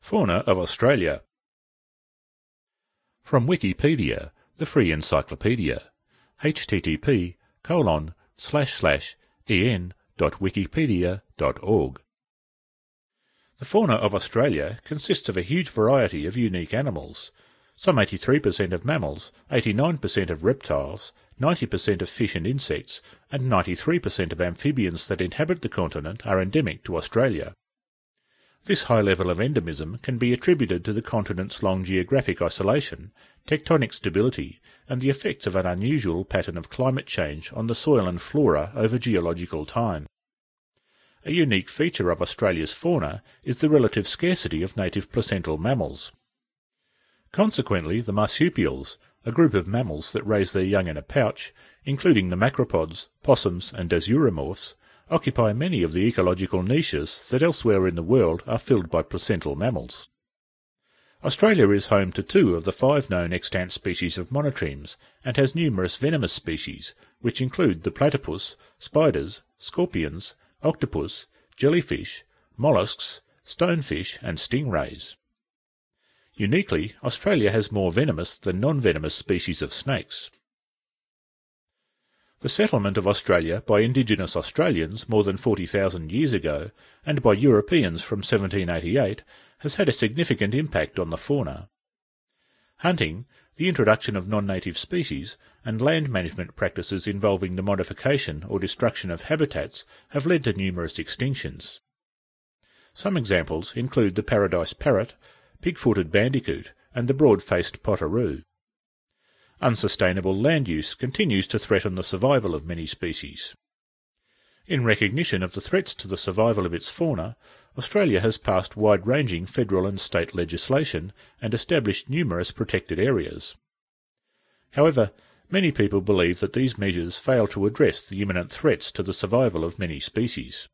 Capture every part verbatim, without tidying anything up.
Fauna of Australia. From Wikipedia, the free encyclopedia, http colon slash slash en dot wikipedia dot org. The fauna of Australia consists of a huge variety of unique animals, some eighty-three percent of mammals, eighty-nine percent of reptiles, ninety percent of fish and insects, and ninety-three percent of amphibians that inhabit the continent are endemic to Australia. This high level of endemism can be attributed to the continent's long geographic isolation, tectonic stability, and the effects of an unusual pattern of climate change on the soil and flora over geological time. A unique feature of Australia's fauna is the relative scarcity of native placental mammals. Consequently, the marsupials, a group of mammals that raise their young in a pouch, including the macropods, possums and dasyuromorphs, occupy many of the ecological niches that elsewhere in the world are filled by placental mammals. Australia is home to two of the five known extant species of monotremes and has numerous venomous species, which include the platypus, spiders, scorpions, octopus, jellyfish, mollusks, stonefish and stingrays. Uniquely, Australia has more venomous than non-venomous species of snakes. The settlement of Australia by indigenous Australians more than forty thousand years ago, and by Europeans from seventeen eighty-eight, has had a significant impact on the fauna. Hunting, the introduction of non-native species, and land management practices involving the modification or destruction of habitats have led to numerous extinctions. Some examples include the paradise parrot, pig-footed bandicoot, and the broad-faced potteroo. Unsustainable land use continues to threaten the survival of many species. In recognition of the threats to the survival of its fauna, Australia has passed wide-ranging federal and state legislation and established numerous protected areas. However, many people believe that these measures fail to address the imminent threats to the survival of many species.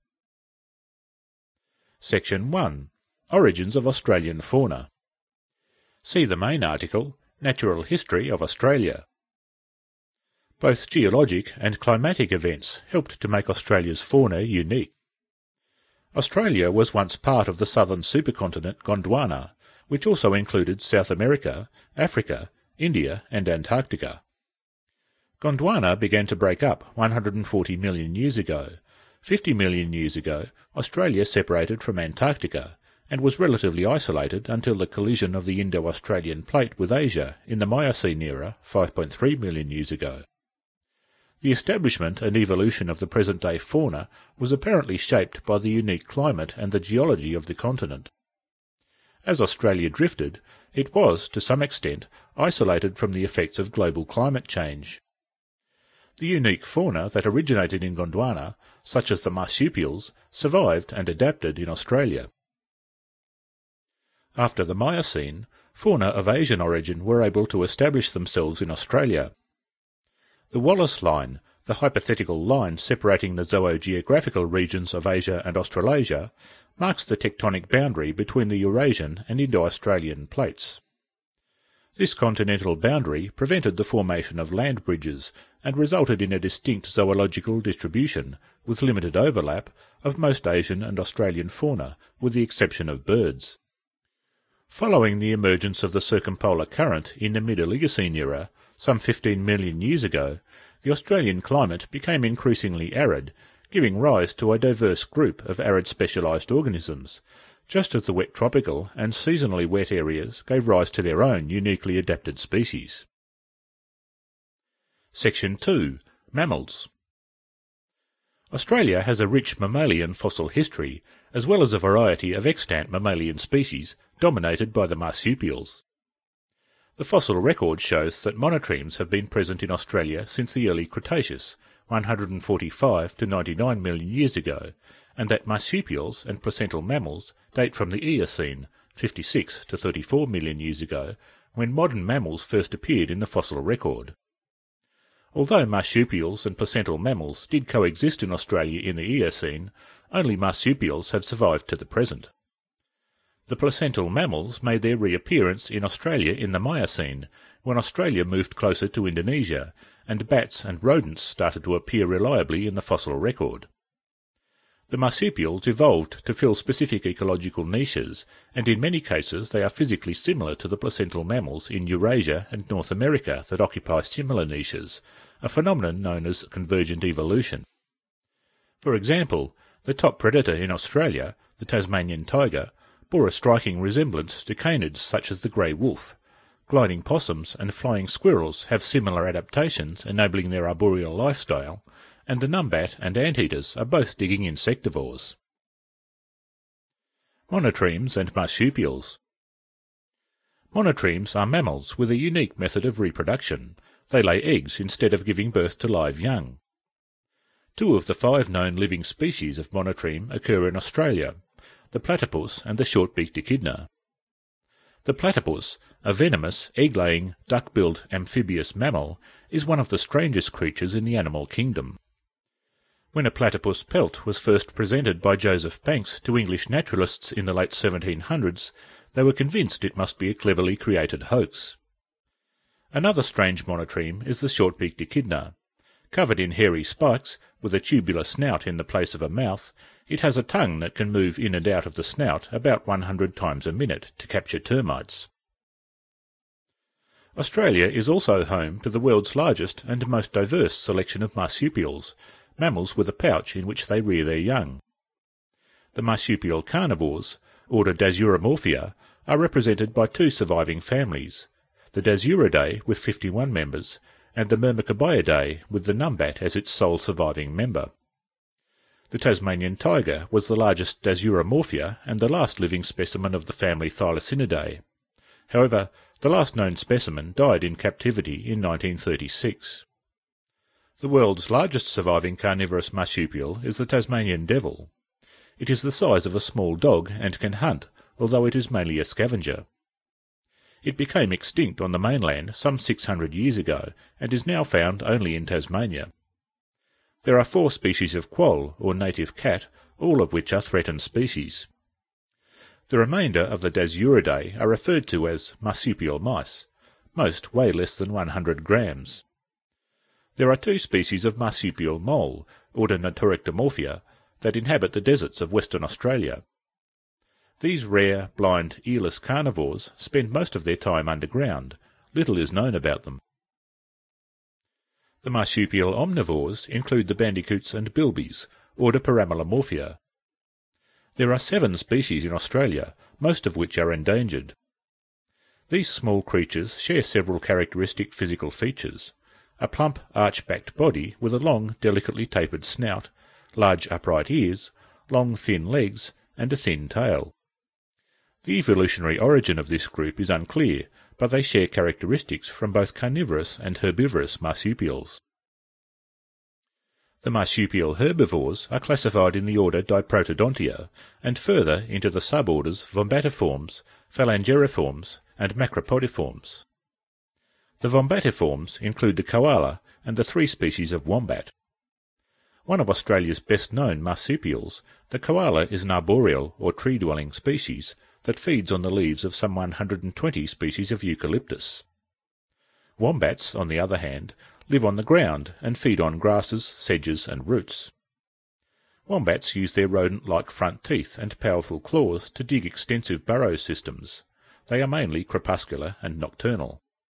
Section one. Origins of Australian fauna. See the main article, Natural History of Australia. Both geologic and climatic events helped to make Australia's fauna unique. Australia was once part of the southern supercontinent Gondwana, which also included South America, Africa, India and Antarctica. Gondwana began to break up one hundred forty million years ago. fifty million years ago, Australia separated from Antarctica, and was relatively isolated until the collision of the Indo-Australian plate with Asia in the Miocene era five point three million years ago. The establishment and evolution of the present-day fauna was apparently shaped by the unique climate and the geology of the continent. As Australia drifted, it was, to some extent, isolated from the effects of global climate change. The unique fauna that originated in Gondwana, such as the marsupials, survived and adapted in Australia. After the Miocene, fauna of Asian origin were able to establish themselves in Australia. The Wallace Line, the hypothetical line separating the zoogeographical regions of Asia and Australasia, marks the tectonic boundary between the Eurasian and Indo-Australian plates. This continental boundary prevented the formation of land bridges and resulted in a distinct zoological distribution, with limited overlap, of most Asian and Australian fauna, with the exception of birds. Following the emergence of the circumpolar current in the mid-Oligocene era, some fifteen million years ago, the Australian climate became increasingly arid, giving rise to a diverse group of arid specialised organisms, just as the wet tropical and seasonally wet areas gave rise to their own uniquely adapted species. Section two. Mammals. Australia has a rich mammalian fossil history, as well as a variety of extant mammalian species dominated by the marsupials. The fossil record shows that monotremes have been present in Australia since the early Cretaceous, one hundred forty-five to ninety-nine million years ago, and that marsupials and placental mammals date from the Eocene, fifty-six to thirty-four million years ago, when modern mammals first appeared in the fossil record. Although marsupials and placental mammals did coexist in Australia in the Eocene, only marsupials have survived to the present. The placental mammals made their reappearance in Australia in the Miocene, when Australia moved closer to Indonesia, and bats and rodents started to appear reliably in the fossil record. The marsupials evolved to fill specific ecological niches, and in many cases they are physically similar to the placental mammals in Eurasia and North America that occupy similar niches, a phenomenon known as convergent evolution. For example, the top predator in Australia, the Tasmanian tiger, bore a striking resemblance to canids such as the grey wolf. Gliding possums and flying squirrels have similar adaptations enabling their arboreal lifestyle, and the numbat and anteaters are both digging insectivores. Monotremes and marsupials. Monotremes are mammals with a unique method of reproduction. They lay eggs instead of giving birth to live young. Two of the five known living species of monotreme occur in Australia, the platypus and the short-beaked echidna. The platypus, a venomous, egg-laying, duck-billed amphibious mammal, is one of the strangest creatures in the animal kingdom. When a platypus pelt was first presented by Joseph Banks to English naturalists in the late seventeen hundreds, they were convinced it must be a cleverly created hoax. Another strange monotreme is the short-beaked echidna. Covered in hairy spikes, with a tubular snout in the place of a mouth, it has a tongue that can move in and out of the snout about one hundred times a minute to capture termites. Australia is also home to the world's largest and most diverse selection of marsupials, mammals with a pouch in which they rear their young. The marsupial carnivores, order Dasyuromorphia, are represented by two surviving families, the Dasyuridae with fifty-one members, and the Myrmecobiidae with the numbat as its sole surviving member. The Tasmanian tiger was the largest Dasyuromorphia and the last living specimen of the family Thylacinidae. However, the last known specimen died in captivity in nineteen thirty-six. The world's largest surviving carnivorous marsupial is the Tasmanian devil. It is the size of a small dog and can hunt, although it is mainly a scavenger. It became extinct on the mainland some six hundred years ago and is now found only in Tasmania. There are four species of quoll, or native cat, all of which are threatened species. The remainder of the Dasyuridae are referred to as marsupial mice. Most weigh less than one hundred grams. There are two species of marsupial mole, order Notorectomorphia, that inhabit the deserts of Western Australia. These rare, blind, earless carnivores spend most of their time underground. Little is known about them. The marsupial omnivores include the bandicoots and bilbies, order Paramelomorphia. There are seven species in Australia, most of which are endangered. These small creatures share several characteristic physical features: a plump, arch-backed body with a long, delicately tapered snout, large upright ears, long, thin legs, and a thin tail. The evolutionary origin of this group is unclear, but they share characteristics from both carnivorous and herbivorous marsupials. The marsupial herbivores are classified in the order Diprotodontia, and further into the suborders Vombatiformes, Phalangeriformes, and Macropodiformes. The Vombatiformes include the koala and the three species of wombat. One of Australia's best-known marsupials, the koala is an arboreal or tree-dwelling species that feeds on the leaves of some one hundred twenty species of eucalyptus. Wombats, on the other hand, live on the ground and feed on grasses, sedges, and roots. Wombats use their rodent-like front teeth and powerful claws to dig extensive burrow systems. They are mainly crepuscular and nocturnal.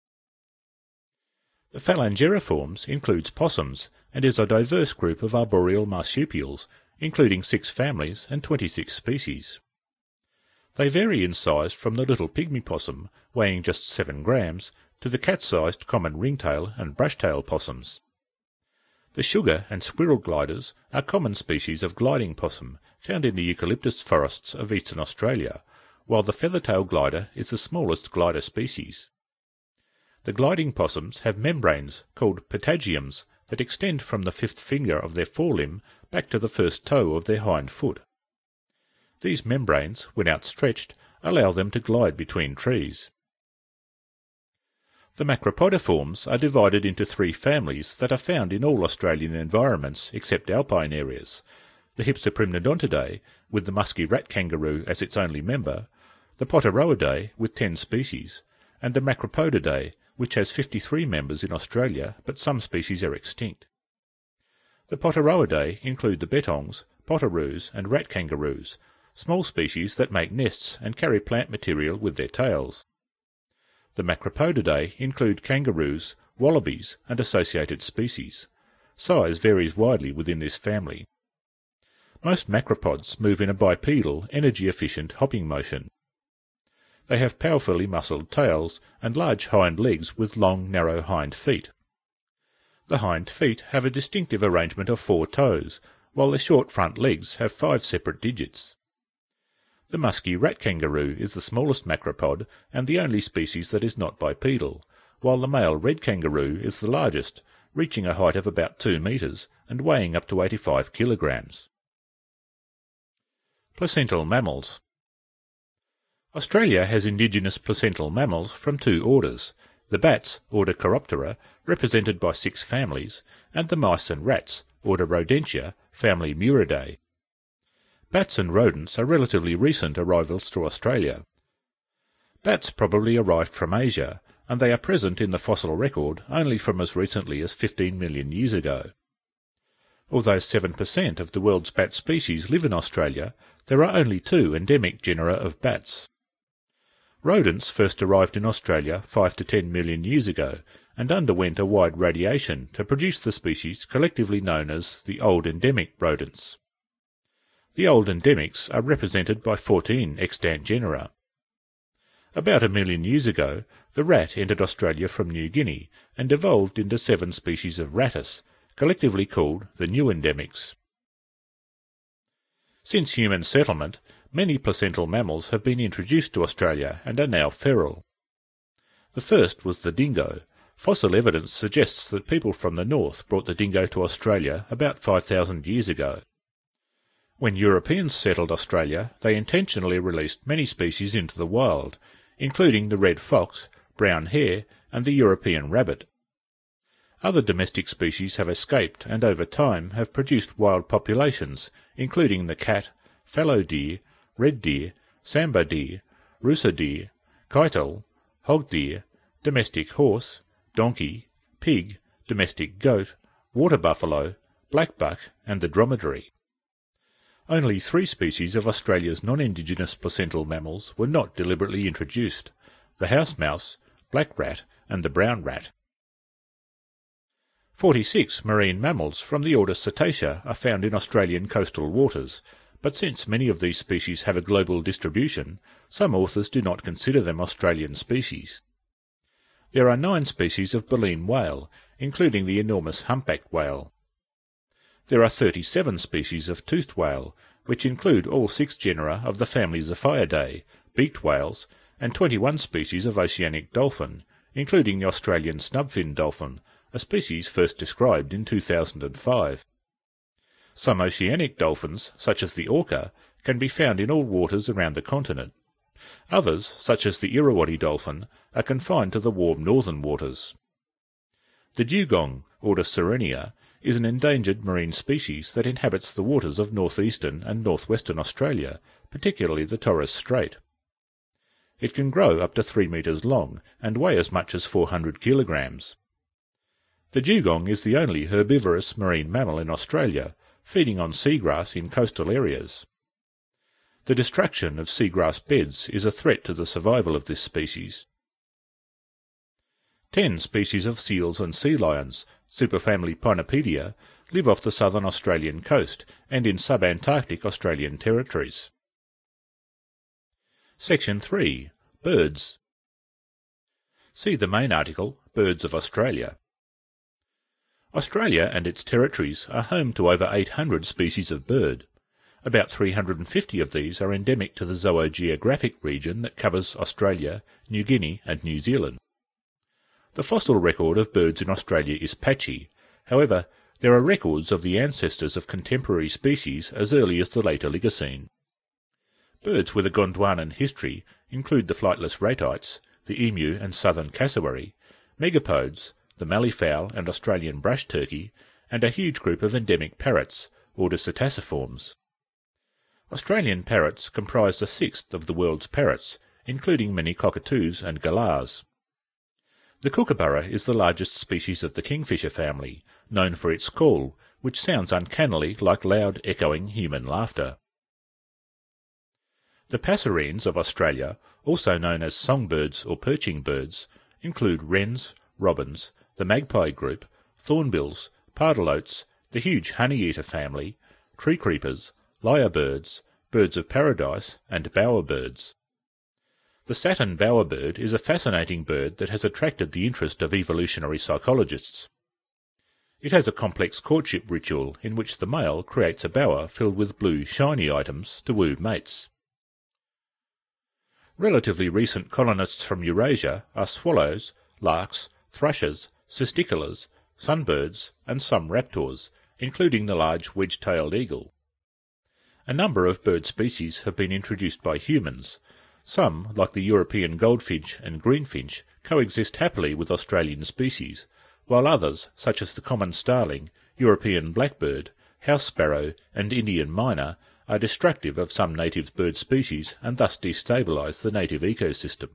The Phalangeriformes includes possums and is a diverse group of arboreal marsupials, including six families and twenty-six species. They vary in size from the little pygmy possum, weighing just seven grams, to the cat-sized common ringtail and brushtail possums. The sugar and squirrel gliders are common species of gliding possum found in the eucalyptus forests of eastern Australia, while the feathertail glider is the smallest glider species. The gliding possums have membranes called patagiums that extend from the fifth finger of their forelimb back to the first toe of their hind foot. These membranes, when outstretched, allow them to glide between trees. The Macropodiformes are divided into three families that are found in all Australian environments except alpine areas: the Hypsoprimnodontidae, with the musky rat kangaroo as its only member, the Poteroidae, with ten species, and the Macropodidae, which has fifty-three members in Australia, but some species are extinct. The Poteroidae include the bettongs, potoroos and rat kangaroos, small species that make nests and carry plant material with their tails. The Macropodidae include kangaroos, wallabies and associated species. Size varies widely within this family. Most macropods move in a bipedal, energy-efficient hopping motion. They have powerfully muscled tails and large hind legs with long, narrow hind feet. The hind feet have a distinctive arrangement of four toes, while the short front legs have five separate digits. The musky rat kangaroo is the smallest macropod and the only species that is not bipedal, while the male red kangaroo is the largest, reaching a height of about two metres and weighing up to eighty-five kilograms. Placental mammals. Australia has indigenous placental mammals from two orders, the bats, order Chiroptera, represented by six families, and the mice and rats, order Rodentia, family Muridae. Bats and rodents are relatively recent arrivals to Australia. Bats probably arrived from Asia, and they are present in the fossil record only from as recently as fifteen million years ago. Although seven percent of the world's bat species live in Australia, there are only two endemic genera of bats. Rodents first arrived in Australia five to ten million years ago and underwent a wide radiation to produce the species collectively known as the Old Endemic rodents. The Old Endemics are represented by fourteen extant genera. About a million years ago, the rat entered Australia from New Guinea and evolved into seven species of rattus, collectively called the New Endemics. Since human settlement, many placental mammals have been introduced to Australia and are now feral. The first was the dingo. Fossil evidence suggests that people from the north brought the dingo to Australia about five thousand years ago. When Europeans settled Australia, they intentionally released many species into the wild, including the red fox, brown hare, and the European rabbit. Other domestic species have escaped and over time have produced wild populations, including the cat, fallow deer, red deer, sambar deer, rusa deer, keitel, hog deer, domestic horse, donkey, pig, domestic goat, water buffalo, blackbuck, and the dromedary. Only three species of Australia's non-indigenous placental mammals were not deliberately introduced: the house mouse, black rat, and the brown rat. Forty-six marine mammals from the order Cetacea are found in Australian coastal waters, but since many of these species have a global distribution, some authors do not consider them Australian species. There are nine species of baleen whale, including the enormous humpback whale. There are thirty-seven species of toothed whale, which include all six genera of the family Zoophiidae, beaked whales, and twenty-one species of oceanic dolphin, including the Australian snubfin dolphin, a species first described in two thousand five. Some oceanic dolphins, such as the orca, can be found in all waters around the continent. Others, such as the Irrawaddy dolphin, are confined to the warm northern waters. The dugong, order Sirenia, is an endangered marine species that inhabits the waters of northeastern and northwestern Australia, particularly the Torres Strait. It can grow up to three metres long and weigh as much as four hundred kilograms. The dugong is the only herbivorous marine mammal in Australia, feeding on seagrass in coastal areas. The destruction of seagrass beds is a threat to the survival of this species. Ten species of seals and sea lions, superfamily Pinnipedia, live off the southern Australian coast and in subantarctic Australian territories. Section three. Birds. See the main article, Birds of Australia. Australia and its territories are home to over eight hundred species of bird. About three hundred fifty of these are endemic to the zoogeographic region that covers Australia, New Guinea and New Zealand. The fossil record of birds in Australia is patchy. However, there are records of the ancestors of contemporary species as early as the late Oligocene. Birds with a Gondwanan history include the flightless ratites, the emu and southern cassowary, megapodes, the malleefowl and Australian brush turkey, and a huge group of endemic parrots, order Psittaciformes. Australian parrots comprise a sixth of the world's parrots, including many cockatoos and galahs. The kookaburra is the largest species of the kingfisher family, known for its call, which sounds uncannily like loud, echoing human laughter. The passerines of Australia, also known as songbirds or perching birds, include wrens, robins, the magpie group, thornbills, pardalotes, the huge honeyeater family, tree creepers, lyrebirds, birds of paradise, and bowerbirds. The satin bowerbird is a fascinating bird that has attracted the interest of evolutionary psychologists. It has a complex courtship ritual in which the male creates a bower filled with blue, shiny items to woo mates. Relatively recent colonists from Eurasia are swallows, larks, thrushes, cisticolas, sunbirds, and some raptors, including the large wedge-tailed eagle. A number of bird species have been introduced by humans. Some, like the European goldfinch and greenfinch, coexist happily with Australian species, while others, such as the common starling, European blackbird, house sparrow, and Indian myna, are destructive of some native bird species and thus destabilise the native ecosystem.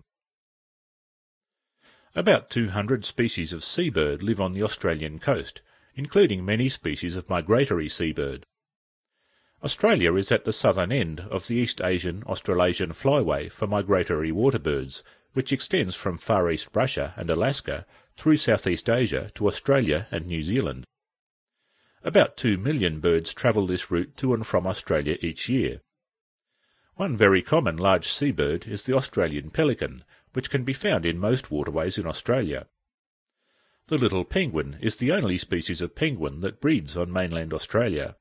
About two hundred species of seabird live on the Australian coast, including many species of migratory seabird. Australia is at the southern end of the East Asian-Australasian flyway for migratory waterbirds, which extends from Far East Russia and Alaska through Southeast Asia to Australia and New Zealand. About two million birds travel this route to and from Australia each year. One very common large seabird is the Australian pelican, which can be found in most waterways in Australia. The little penguin is the only species of penguin that breeds on mainland Australia.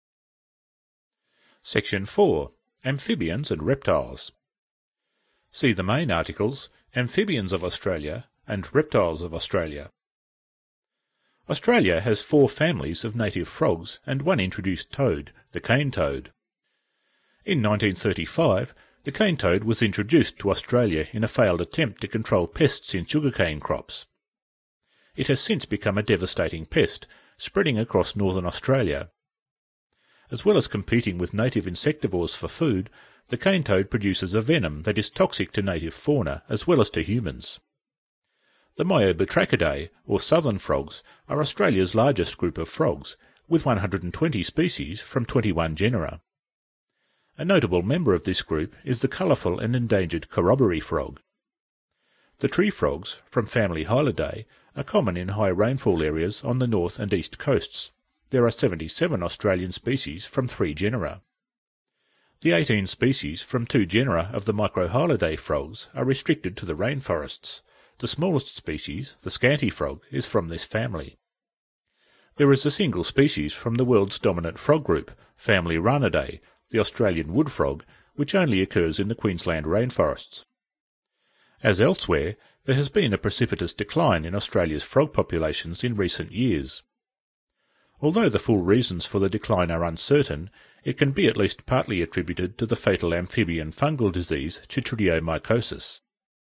Section four. Amphibians and Reptiles. See the main articles, Amphibians of Australia and Reptiles of Australia. Australia has four families of native frogs and one introduced toad, the cane toad. In nineteen thirty-five, the cane toad was introduced to Australia in a failed attempt to control pests in sugarcane crops. It has since become a devastating pest, spreading across northern Australia. As well as competing with native insectivores for food, the cane toad produces a venom that is toxic to native fauna as well as to humans. The Myobatrachidae, or southern frogs, are Australia's largest group of frogs, with one hundred twenty species from twenty-one genera. A notable member of this group is the colourful and endangered corroboree frog. The tree frogs, from family Hylidae, are common in high rainfall areas on the north and east coasts. There are seventy-seven Australian species from three genera. The eighteen species from two genera of the Microhylidae frogs are restricted to the rainforests. The smallest species, the scanty frog, is from this family. There is a single species from the world's dominant frog group, family Ranidae, the Australian wood frog, which only occurs in the Queensland rainforests. As elsewhere, there has been a precipitous decline in Australia's frog populations in recent years. Although the full reasons for the decline are uncertain, it can be at least partly attributed to the fatal amphibian fungal disease chytridiomycosis.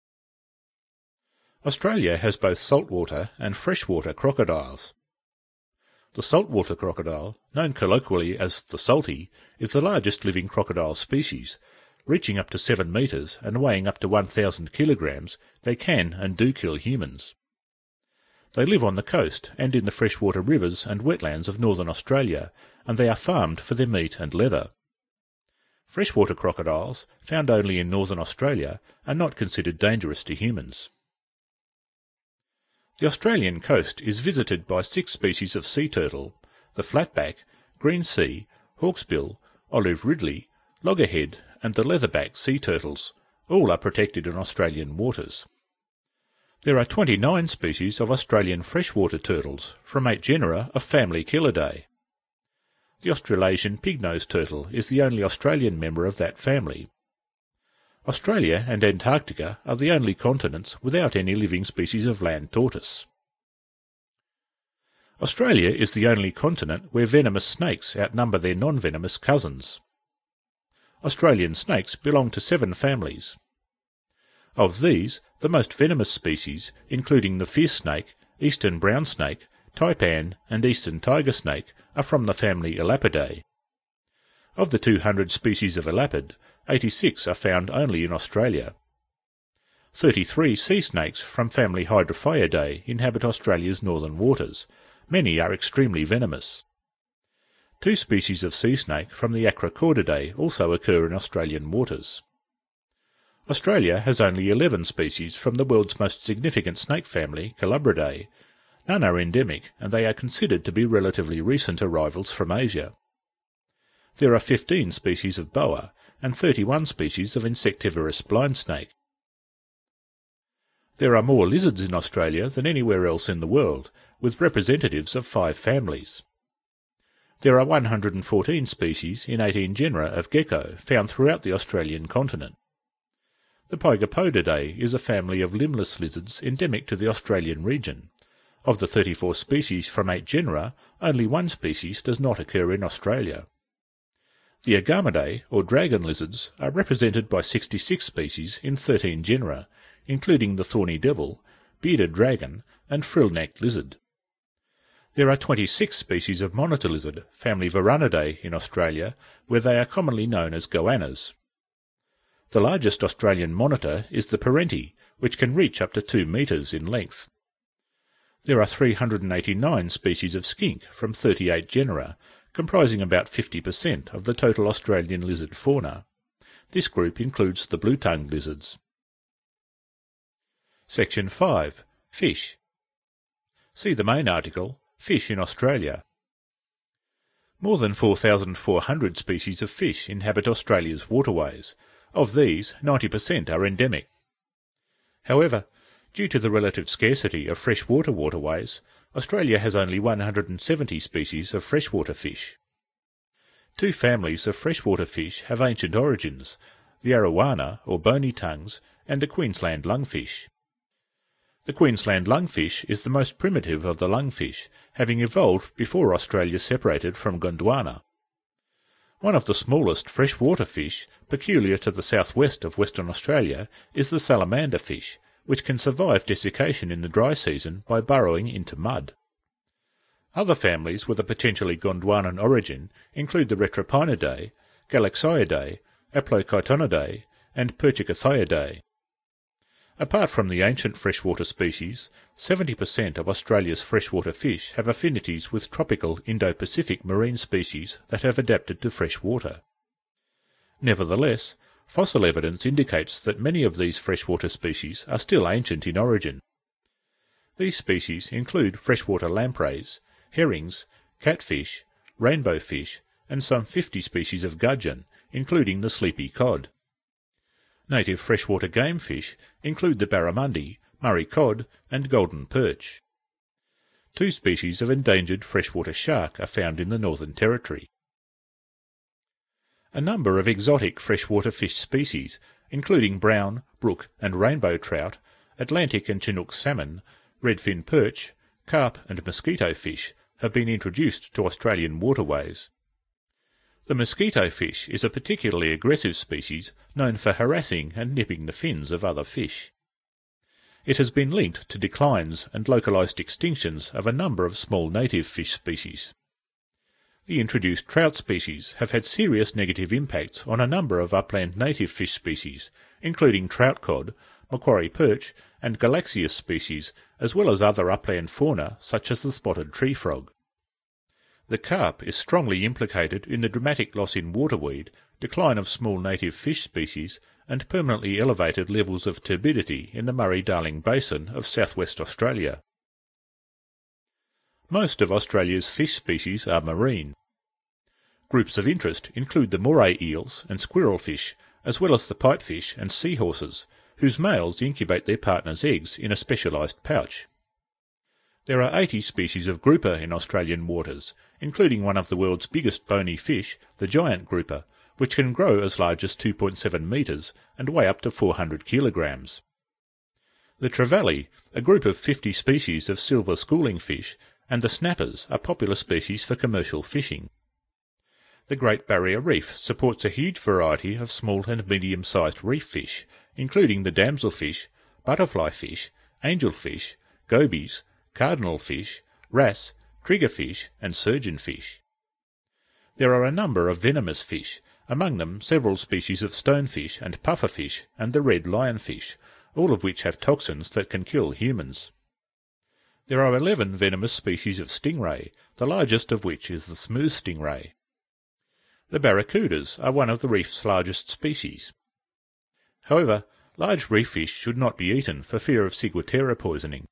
Australia has both saltwater and freshwater crocodiles. The saltwater crocodile, known colloquially as the salty, is the largest living crocodile species. Reaching up to seven metres and weighing up to one thousand kilograms, they can and do kill humans. They live on the coast and in the freshwater rivers and wetlands of northern Australia, and they are farmed for their meat and leather. Freshwater crocodiles, found only in northern Australia, are not considered dangerous to humans. The Australian coast is visited by six species of sea turtle: the flatback, green sea, hawksbill, olive ridley, loggerhead, and the leatherback sea turtles. All are protected in Australian waters. There are twenty-nine species of Australian freshwater turtles, from eight genera of family Chilidae. The Australasian pig-nosed turtle is the only Australian member of that family. Australia and Antarctica are the only continents without any living species of land tortoise. Australia is the only continent where venomous snakes outnumber their non-venomous cousins. Australian snakes belong to seven families. Of these, the most venomous species, including the fierce snake, eastern brown snake, taipan, and eastern tiger snake, are from the family Elapidae. Of the two hundred species of elapid, eighty-six are found only in Australia. thirty-three sea snakes from family Hydrophiidae inhabit Australia's northern waters. Many are extremely venomous. Two species of sea snake from the Acrocordidae also occur in Australian waters. Australia has only eleven species from the world's most significant snake family, Colubridae. None are endemic, and they are considered to be relatively recent arrivals from Asia. There are fifteen species of boa and thirty-one species of insectivorous blind snake. There are more lizards in Australia than anywhere else in the world, with representatives of five families. There are one hundred fourteen species in eighteen genera of gecko found throughout the Australian continent. The Pygopodidae is a family of limbless lizards endemic to the Australian region. Of the thirty-four species from eight genera, only one species does not occur in Australia. The Agamidae, or dragon lizards, are represented by sixty-six species in thirteen genera, including the thorny devil, bearded dragon, and frill-necked lizard. There are twenty-six species of monitor lizard, family Varanidae, in Australia, where they are commonly known as goannas. The largest Australian monitor is the Parenti, which can reach up to two metres in length. There are three hundred eighty-nine species of skink from thirty-eight genera, comprising about fifty percent of the total Australian lizard fauna. This group includes the blue-tongued lizards. Section five. Fish. See the main article, Fish in Australia. More than four thousand four hundred species of fish inhabit Australia's waterways. Of these, ninety percent are endemic. However, due to the relative scarcity of freshwater waterways, Australia has only one hundred seventy species of freshwater fish. Two families of freshwater fish have ancient origins, the arowana, or bony tongues, and the Queensland lungfish. The Queensland lungfish is the most primitive of the lungfish, having evolved before Australia separated from Gondwana. One of the smallest freshwater fish, peculiar to the southwest of Western Australia, is the salamander fish, which can survive desiccation in the dry season by burrowing into mud. Other families with a potentially Gondwanan origin include the Retropinidae, Galaxioidae, Aplochitonidae, and Perchicothiidae. Apart from the ancient freshwater species, seventy percent of Australia's freshwater fish have affinities with tropical Indo-Pacific marine species that have adapted to fresh water. Nevertheless, fossil evidence indicates that many of these freshwater species are still ancient in origin. These species include freshwater lampreys, herrings, catfish, rainbow fish, and some fifty species of gudgeon, including the sleepy cod. Native freshwater game fish include the barramundi, Murray cod, and golden perch. Two species of endangered freshwater shark are found in the Northern Territory. A number of exotic freshwater fish species, including brown, brook and rainbow trout, Atlantic and Chinook salmon, redfin perch, carp and mosquito fish, have been introduced to Australian waterways. The mosquito fish is a particularly aggressive species known for harassing and nipping the fins of other fish. It has been linked to declines and localised extinctions of a number of small native fish species. The introduced trout species have had serious negative impacts on a number of upland native fish species, including trout cod, Macquarie perch, and Galaxius species, as well as other upland fauna such as the spotted tree frog. The carp is strongly implicated in the dramatic loss in waterweed, decline of small native fish species, and permanently elevated levels of turbidity in the Murray-Darling Basin of southwest Australia. Most of Australia's fish species are marine. Groups of interest include the moray eels and squirrelfish, as well as the pipefish and seahorses, whose males incubate their partners' eggs in a specialised pouch. There are eighty species of grouper in Australian waters, including one of the world's biggest bony fish, the giant grouper, which can grow as large as two point seven metres and weigh up to four hundred kilograms. The trevally, a group of fifty species of silver schooling fish, and the snappers are popular species for commercial fishing. The Great Barrier Reef supports a huge variety of small and medium-sized reef fish, including the damselfish, butterfly fish, angelfish, gobies, cardinal fish, wrasse, triggerfish, and surgeonfish. There are a number of venomous fish, among them several species of stonefish and pufferfish and the red lionfish, all of which have toxins that can kill humans. There are eleven venomous species of stingray, the largest of which is the smooth stingray. The barracudas are one of the reef's largest species. However, large reef fish should not be eaten for fear of ciguatera poisoning.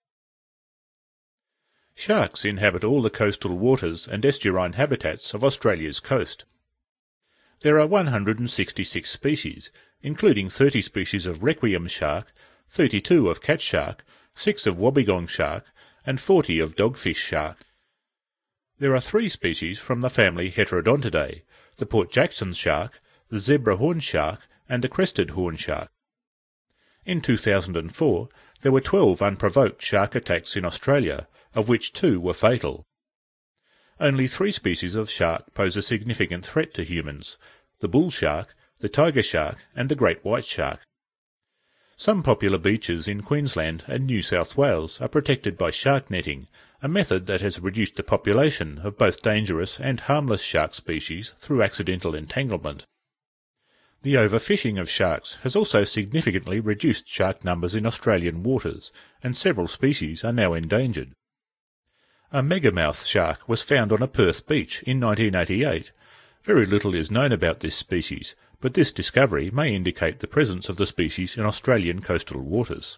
Sharks inhabit all the coastal waters and estuarine habitats of Australia's coast. There are one hundred sixty-six species, including thirty species of requiem shark, thirty-two of cat shark, six of wobbegong shark, and forty of dogfish shark. There are three species from the family Heterodontidae, the Port Jackson shark, the zebra horn shark, and the crested horn shark. In two thousand four, there were twelve unprovoked shark attacks in Australia, of which two were fatal. Only three species of shark pose a significant threat to humans: the bull shark, the tiger shark, and the great white shark. Some popular beaches in Queensland and New South Wales are protected by shark netting, a method that has reduced the population of both dangerous and harmless shark species through accidental entanglement. The overfishing of sharks has also significantly reduced shark numbers in Australian waters, and several species are now endangered. A megamouth shark was found on a Perth beach in nineteen eighty-eight. Very little is known about this species, but this discovery may indicate the presence of the species in Australian coastal waters.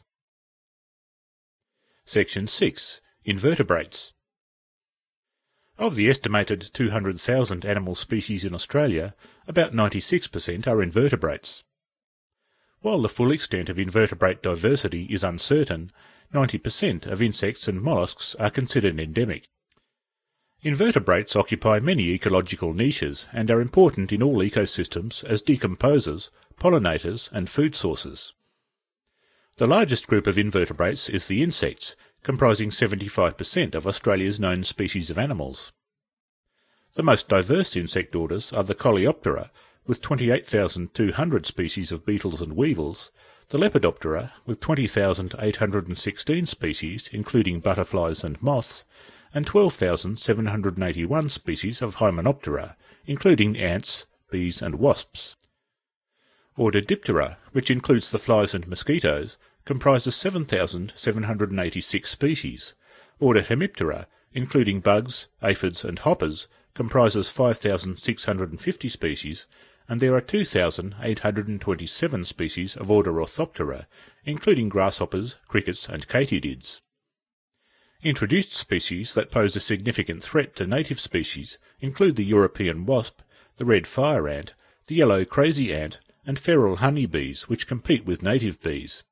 Section six. Invertebrates. Of the estimated two hundred thousand animal species in Australia, about ninety-six percent are invertebrates. While the full extent of invertebrate diversity is uncertain, ninety percent of insects and molluscs are considered endemic. Invertebrates occupy many ecological niches and are important in all ecosystems as decomposers, pollinators, and food sources. The largest group of invertebrates is the insects, comprising seventy-five percent of Australia's known species of animals. The most diverse insect orders are the Coleoptera, with twenty-eight thousand two hundred species of beetles and weevils, the Lepidoptera, with twenty thousand eight hundred sixteen species, including butterflies and moths, and twelve thousand seven hundred eighty-one species of Hymenoptera, including ants, bees, and wasps. Order Diptera, which includes the flies and mosquitoes, comprises seven thousand seven hundred eighty-six species. Order Hemiptera, including bugs, aphids, and hoppers, comprises five thousand six hundred fifty species, and there are two thousand eight hundred twenty-seven species of order Orthoptera, including grasshoppers, crickets, and katydids. Introduced species that pose a significant threat to native species include the European wasp, the red fire ant, the yellow crazy ant, and feral honeybees, which compete with native bees.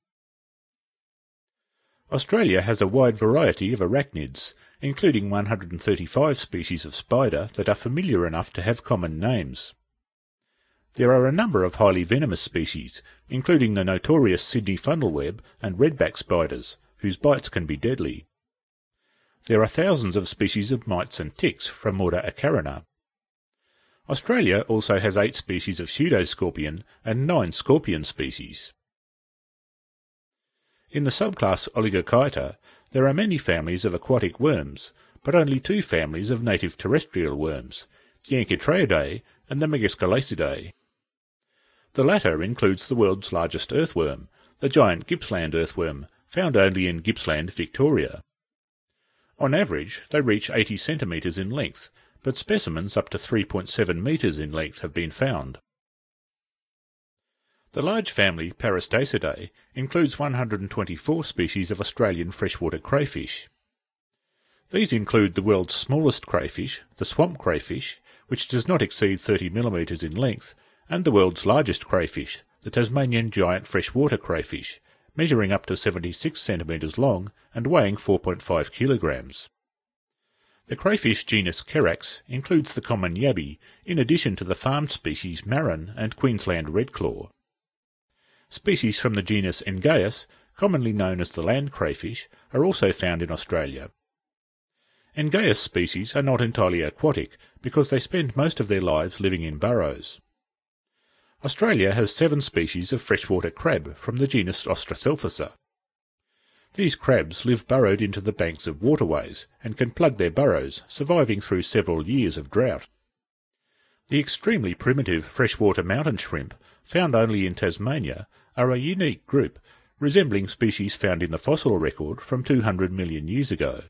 Australia has a wide variety of arachnids, including one hundred thirty-five species of spider that are familiar enough to have common names. There are a number of highly venomous species, including the notorious Sydney funnelweb and redback spiders, whose bites can be deadly. There are thousands of species of mites and ticks from order Acarina. Australia also has eight species of pseudoscorpion and nine scorpion species. In the subclass Oligochaeta, there are many families of aquatic worms, but only two families of native terrestrial worms, the Anchytraeidae and the Megascolacidae. The latter includes the world's largest earthworm, the giant Gippsland earthworm, found only in Gippsland, Victoria. On average, they reach eighty centimetres in length, but specimens up to three point seven metres in length have been found. The large family Parastacidae includes one hundred twenty-four species of Australian freshwater crayfish. These include the world's smallest crayfish, the swamp crayfish, which does not exceed thirty millimetres in length, and the world's largest crayfish, the Tasmanian giant freshwater crayfish, measuring up to seventy-six centimetres long and weighing four point five kilograms. The crayfish genus Cherax includes the common yabby, in addition to the farmed species marron and Queensland redclaw. Species from the genus Engaius, commonly known as the land crayfish, are also found in Australia. Engaius species are not entirely aquatic because they spend most of their lives living in burrows. Australia has seven species of freshwater crab from the genus Ostrathelphisa. These crabs live burrowed into the banks of waterways and can plug their burrows, surviving through several years of drought. The extremely primitive freshwater mountain shrimp, found only in Tasmania, are a unique group, resembling species found in the fossil record from two hundred million years ago.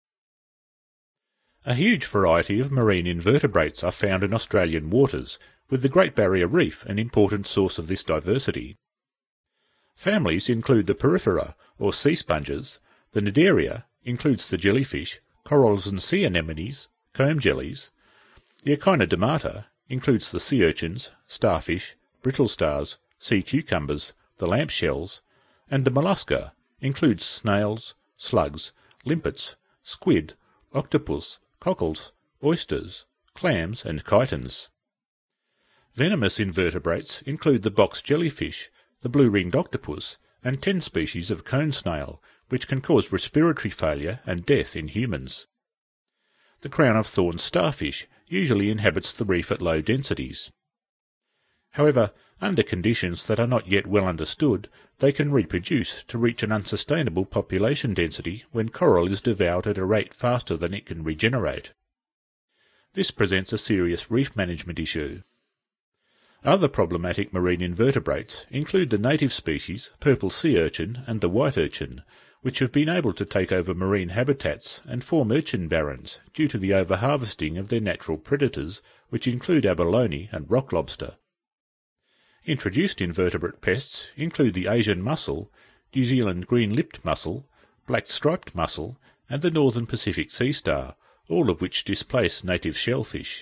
A huge variety of marine invertebrates are found in Australian waters, with the Great Barrier Reef an important source of this diversity. Families include the Porifera, or sea sponges. The Cnidaria includes the jellyfish, corals and sea anemones, comb jellies. The Echinodermata includes the sea urchins, starfish, brittle stars, sea cucumbers, the lamp shells, and the Mollusca includes snails, slugs, limpets, squid, octopus, cockles, oysters, clams and chitons. Venomous invertebrates include the box jellyfish, the blue-ringed octopus, and ten species of cone snail, which can cause respiratory failure and death in humans. The crown-of-thorns starfish usually inhabits the reef at low densities. However, under conditions that are not yet well understood, they can reproduce to reach an unsustainable population density when coral is devoured at a rate faster than it can regenerate. This presents a serious reef management issue. Other problematic marine invertebrates include the native species purple sea urchin and the white urchin, which have been able to take over marine habitats and form urchin barrens due to the overharvesting of their natural predators, which include abalone and rock lobster. Introduced invertebrate pests include the Asian mussel, New Zealand green-lipped mussel, black-striped mussel, and the northern Pacific sea star, all of which displace native shellfish.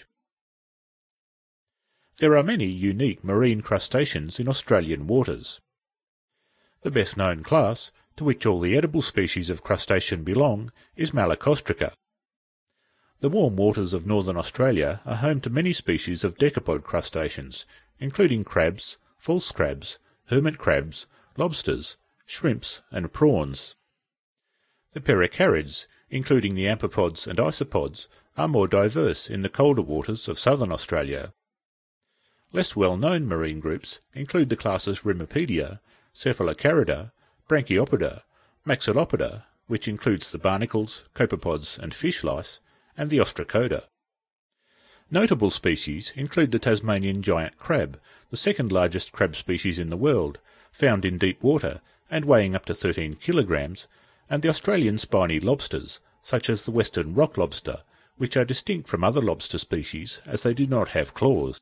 There are many unique marine crustaceans in Australian waters. The best-known class, to which all the edible species of crustacean belong, is Malacostraca. The warm waters of northern Australia are home to many species of decapod crustaceans, including crabs, false crabs, hermit crabs, lobsters, shrimps, and prawns. The pericarids, including the amphipods and isopods, are more diverse in the colder waters of southern Australia. Less well-known marine groups include the classes Rimipedia, Cephalocarida, Branchiopoda, Maxillopoda, which includes the barnacles, copepods and fish lice, and the Ostracoda. Notable species include the Tasmanian giant crab, the second largest crab species in the world, found in deep water and weighing up to thirteen kilograms, and the Australian spiny lobsters, such as the western rock lobster, which are distinct from other lobster species as they do not have claws.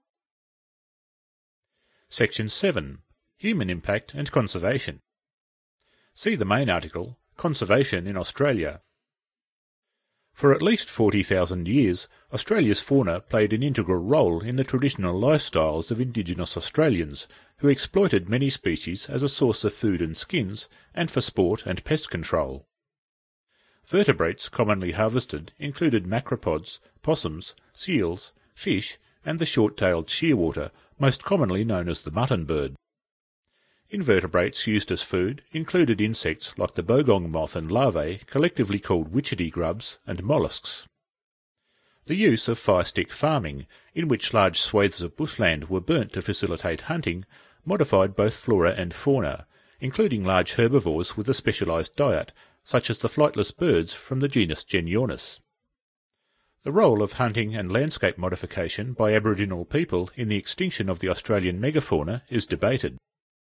Section seven. Human Impact and Conservation. See the main article, Conservation in Australia. For at least forty thousand years, Australia's fauna played an integral role in the traditional lifestyles of Indigenous Australians, who exploited many species as a source of food and skins, and for sport and pest control. Vertebrates commonly harvested included macropods, possums, seals, fish, and the short-tailed shearwater, most commonly known as the mutton bird. Invertebrates used as food included insects like the bogong moth and larvae, collectively called witchetty grubs, and molluscs. The use of fire-stick farming, in which large swathes of bushland were burnt to facilitate hunting, modified both flora and fauna, including large herbivores with a specialised diet, such as the flightless birds from the genus Genyornis. The role of hunting and landscape modification by Aboriginal people in the extinction of the Australian megafauna is debated.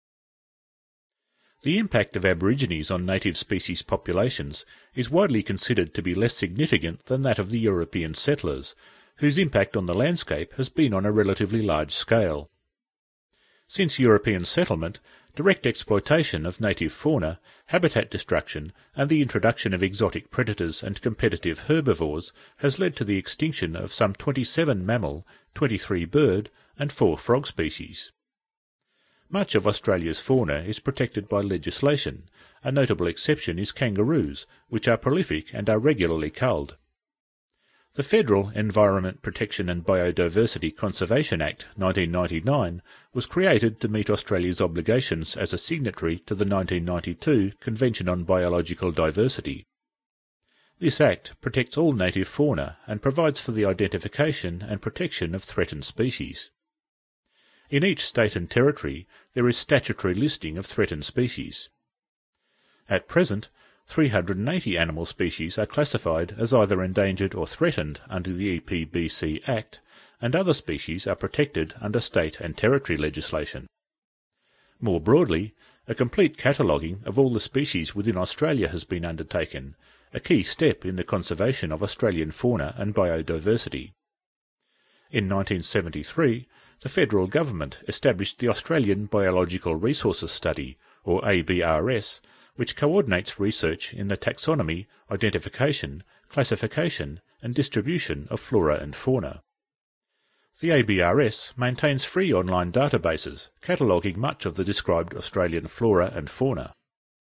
The impact of Aborigines on native species populations is widely considered to be less significant than that of the European settlers, whose impact on the landscape has been on a relatively large scale. Since European settlement, direct exploitation of native fauna, habitat destruction, and the introduction of exotic predators and competitive herbivores has led to the extinction of some twenty-seven mammal, twenty-three bird, and four frog species. Much of Australia's fauna is protected by legislation. A notable exception is kangaroos, which are prolific and are regularly culled. The Federal Environment Protection and Biodiversity Conservation Act nineteen ninety-nine was created to meet Australia's obligations as a signatory to the nineteen ninety-two Convention on Biological Diversity. This Act protects all native fauna and provides for the identification and protection of threatened species. In each state and territory there is statutory listing of threatened species. At present, three hundred eighty animal species are classified as either endangered or threatened under the E P B C Act, and other species are protected under state and territory legislation. More broadly, a complete cataloguing of all the species within Australia has been undertaken, a key step in the conservation of Australian fauna and biodiversity. In nineteen seventy-three, the federal government established the Australian Biological Resources Study, or A B R S, which coordinates research in the taxonomy, identification, classification and distribution of flora and fauna. The A B R S maintains free online databases cataloguing much of the described Australian flora and fauna.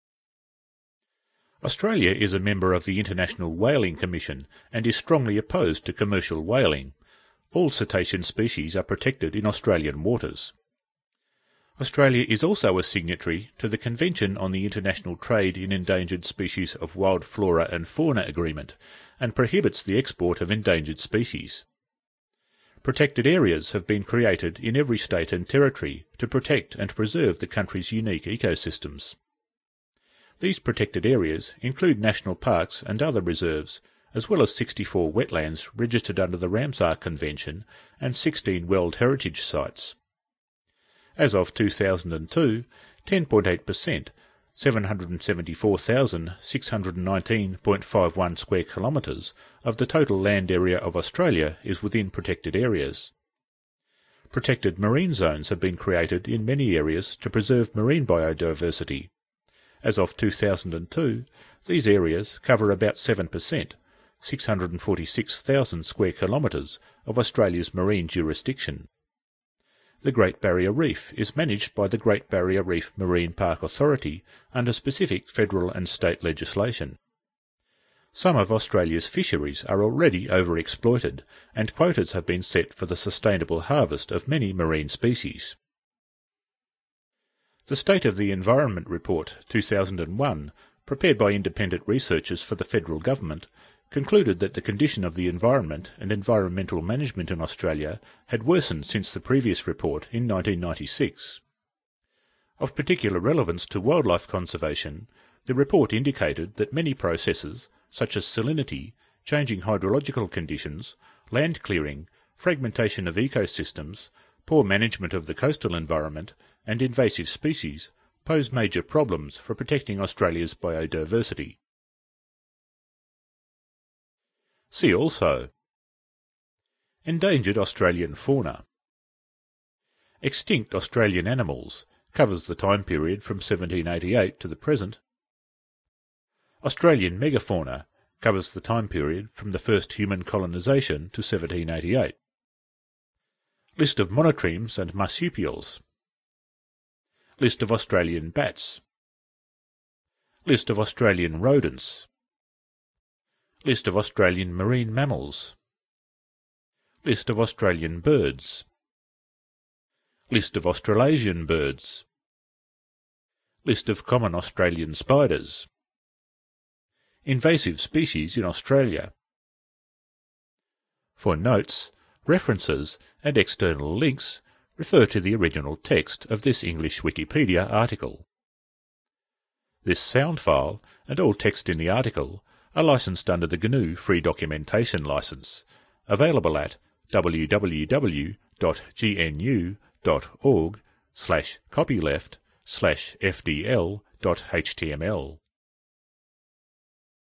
Australia is a member of the International Whaling Commission and is strongly opposed to commercial whaling. All cetacean species are protected in Australian waters. Australia is also a signatory to the Convention on the International Trade in Endangered Species of Wild Flora and Fauna Agreement and prohibits the export of endangered species. Protected areas have been created in every state and territory to protect and preserve the country's unique ecosystems. These protected areas include national parks and other reserves, as well as sixty-four wetlands registered under the Ramsar Convention and sixteen World Heritage Sites. As of two thousand two, ten point eight percent, seven hundred seventy-four thousand six hundred nineteen point five one square kilometres of the total land area of Australia is within protected areas. Protected marine zones have been created in many areas to preserve marine biodiversity. As of two thousand two, these areas cover about seven percent, six hundred forty-six thousand square kilometres of Australia's marine jurisdiction. The Great Barrier Reef is managed by the Great Barrier Reef Marine Park Authority under specific federal and state legislation. Some of Australia's fisheries are already overexploited, and quotas have been set for the sustainable harvest of many marine species. The State of the Environment Report two thousand one, prepared by independent researchers for the federal government, concluded that the condition of the environment and environmental management in Australia had worsened since the previous report in nineteen ninety-six. Of particular relevance to wildlife conservation, the report indicated that many processes, such as salinity, changing hydrological conditions, land clearing, fragmentation of ecosystems, poor management of the coastal environment, and invasive species, pose major problems for protecting Australia's biodiversity. See also: Endangered Australian fauna. Extinct Australian animals, covers the time period from seventeen eighty-eight to the present. Australian megafauna, covers the time period from the first human colonisation to seventeen eighty-eight. List of monotremes and marsupials. List of Australian bats. List of Australian rodents. List of Australian marine mammals. List of Australian birds. List of Australasian birds. List of common Australian spiders. Invasive species in Australia. For notes, references and external links, refer to the original text of this English Wikipedia article. This sound file and all text in the article are licensed under the G N U Free Documentation License, available at w w w dot g n u dot org slash copyleft slash f d l dot h t m l.